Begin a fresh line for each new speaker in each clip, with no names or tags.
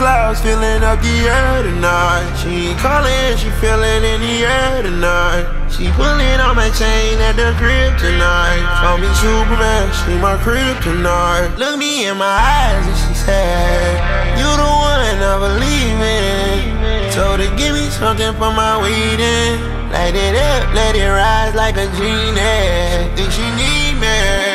clouds filling up the air tonight. She ain't calling, she feeling in the air tonight. She pulling on my chain at the crib tonight. Call me Superman, she my crib tonight. Look me in my eyes and she said, you the one I believe in. Told her give me something for my weedin'. Light it up, let it rise like a genie. Think she need me.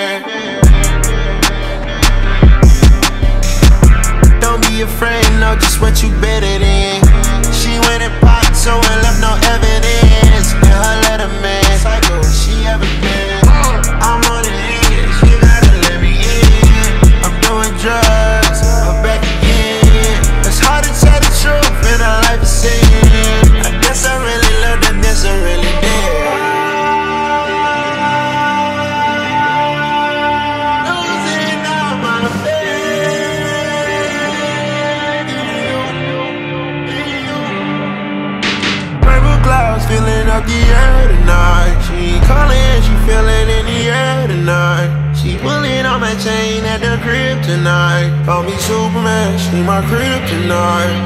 Don't be afraid, know just what you better than. She went and popped, so and left no evidence. In her letter, man, psycho, she ever been. I'm on the edge, you gotta let me in. I'm doing drugs, I'm back again. It's hard to tell the truth in a life of sin. I guess I really love that, guess I really did. Losing all my faith. Filling up the air tonight. She ain't calling, she feeling in the air tonight. She pulling on my chain at the crib tonight. Call me Superman, she my crib tonight.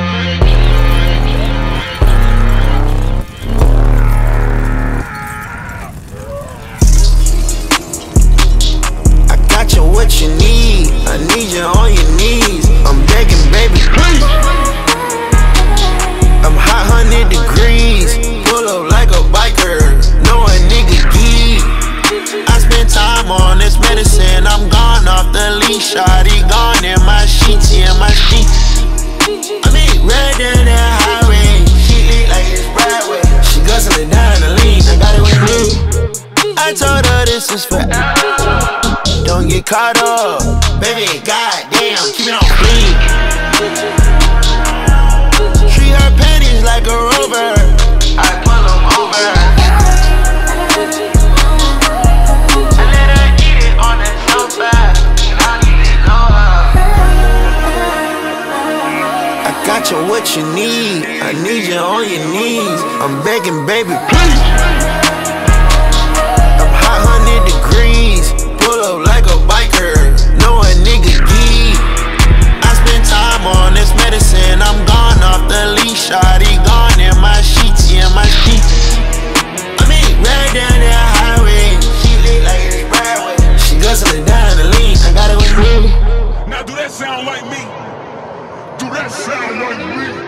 I got you what you need. I need you on your knees. I'm begging, baby, please. I'm hot 100 degrees. Pull up like a biker, know a nigga geek. I spend time on this medicine, I'm gone off the leash. Shawty gone in my sheets, in my sheets. I mean, red down that highway, she lit like it's Broadway. She guzzling down the lean, I got it with me. I told her this is for don't get caught up, baby, goddamn, keep it on clean. Treat her panties like a rover, I pull them over. I let her eat it on that sofa, and I'll get it lower. I got you what you need, I need you on your knees. I'm begging, baby, please. I'm hot 100 degrees, pull up like a biker, know a nigga geek. I spend time on this medicine, I'm gone off the leash. Shawty gone in my sheets, in my sheets. I mean, right down that highway, she lit like it's Broadway. She guzzling down the lean, I got it with me.
Now do that sound like me? Do that sound like me?